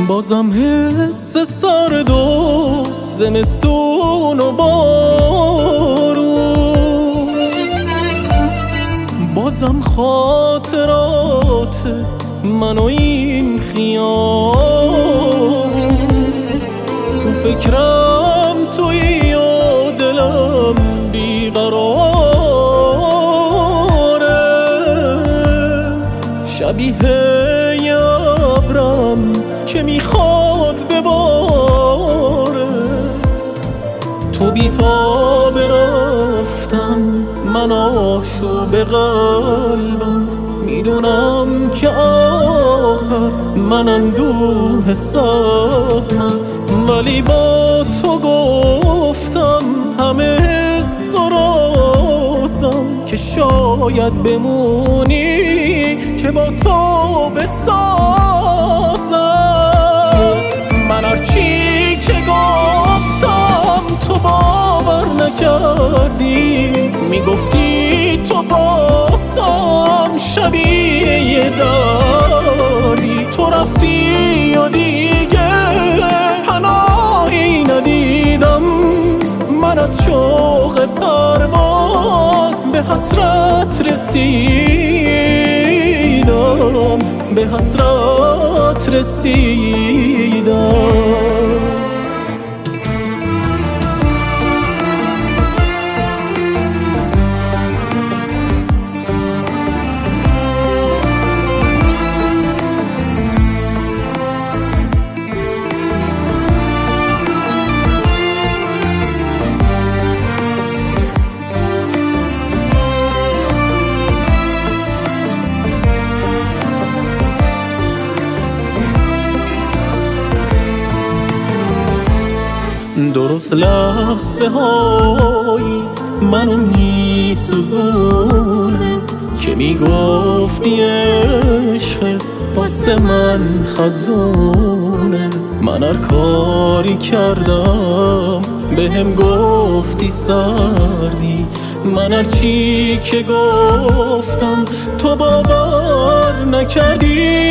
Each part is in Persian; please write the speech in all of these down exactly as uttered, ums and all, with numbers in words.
بازم حس سرد و زمستون و بارون، بازم خاطرات من و این خیام. تو فکرم تویی و دلم بیقراره، شبیه ابرم که میخواد بباره. تو بی‌تاب رفتم، من آشوب قلبم، میدونم که آخر من اندوه سهمم، ولی با تو گفتم همه حس و رازم که شاید بمونی که با تو بسازم. من هرچی که گفتم تو باور نکردی، میگفتی تو بازم شبیه داری. تو رفتی و دیگه پناهی ندیدم، من از شوق پرواز به حسرت رسیدم، به حسرت رسیدم. درست لحظه های منو می سوزونه که میگفتی عشق واسه من خزونه. من هر کاری کردم بهم گفتی سردی، من هر چی که گفتم تو باور نکردی.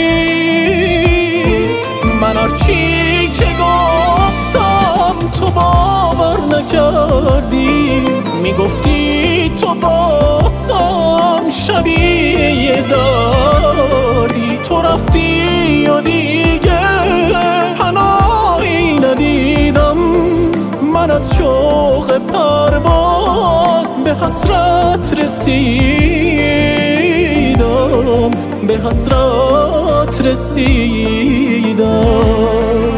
من هر چی که گفتم تو باور نکردی، میگفتی تو بازم شبیه داری. تو رفتی و دیگه پناهی ندیدم، من از شوق پرواز به حسرت رسیدم، به حسرت رسیدم.